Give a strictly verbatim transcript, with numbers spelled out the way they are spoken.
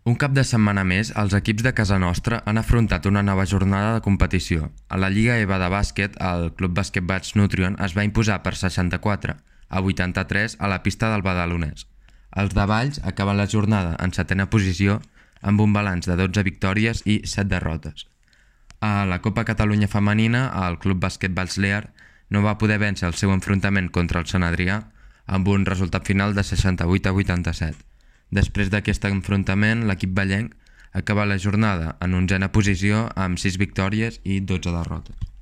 Un cap de setmana més, els equips de casa nostra han afrontat una nova jornada de competició. A la Lliga EVA de bàsquet, el Club Bàsquet Bats Nutrion es va imposar per seixanta-quatre a vuitanta-tres a la pista del Badalonès. Els de Valls acaben la jornada en setena posició amb un balanç de dotze victòries i set derrotes. A la Copa Catalunya Femenina, el Club Bàsquet Valls Lear no va poder vèncer el seu enfrontament contra el Sant Adrià amb un resultat final de seixanta-vuit a vuitanta-set. Després d'aquest enfrontament, l'equip vallenc acaba la jornada en onzena posició amb sis victòries i dotze derrotes.